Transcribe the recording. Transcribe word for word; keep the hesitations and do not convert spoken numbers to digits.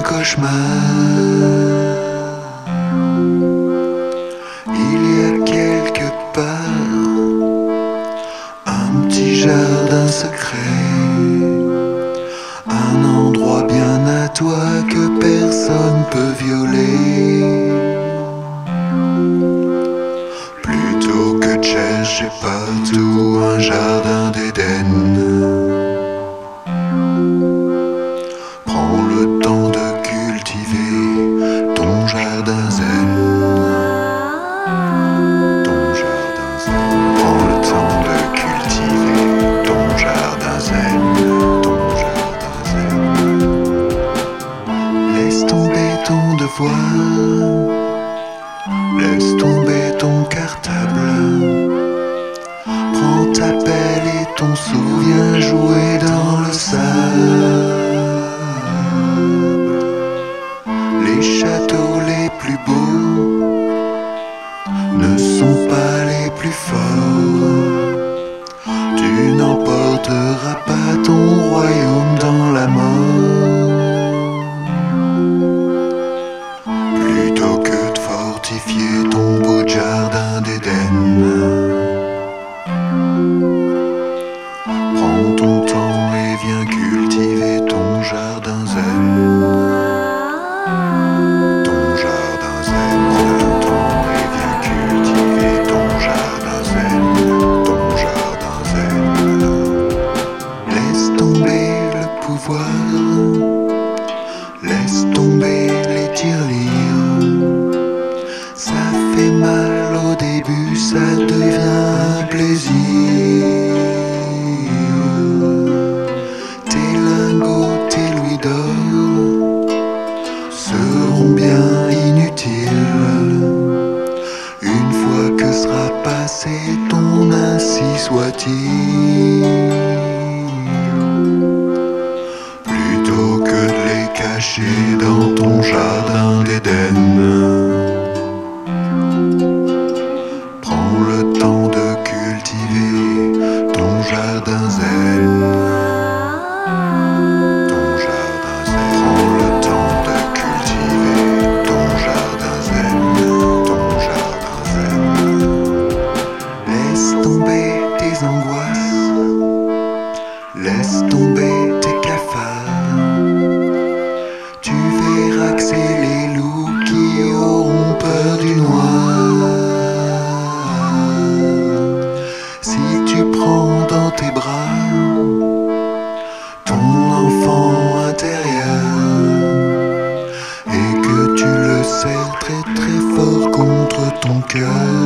cauchemar. Il y a quelque part un petit jardin secret, un endroit bien à toi que personne peut violer. Plutôt que de chercher partout un jardin d'Éden, prends le temps de cultiver ton jardin zen. Ton jardin zen. Prends le temps de cultiver ton jardin zen. Ton jardin zen. Laisse tomber ton devoir, laisse tomber ton cartable. Prends ta pelle et ton seau, viens jouer dans le sable. Les châteaux les plus beaux ne sont pas les plus forts. Tu n'emporteras pas ton royaume dans la mort. Plutôt que de fortifier ton beau jardin d'Éden, prends ton temps et viens cultiver ton jardin zen. Ton jardin zen. Prends le temps et viens cultiver ton jardin zen. Ton jardin zen. Laisse tomber le pouvoir, laisse tomber les tirelires. Ça fait mal au début, ça devient un plaisir. Tes lingots, tes louis d'or seront bien inutiles une fois que sera passé ton ainsi soit-il. Plutôt que de les cacher dans ton jardin d'Éden, prends le temps de cultiver ton jardin zen. Ton jardin zen. Prends le temps de cultiver ton jardin zen. Ton jardin zen. Laisse tomber tes angoisses, laisse tomber tes cafards. Tu verras que c'est les loups qui auront peur du noir. Si tu prends dans tes bras ton enfant intérieur et que tu le serres très très fort contre ton cœur,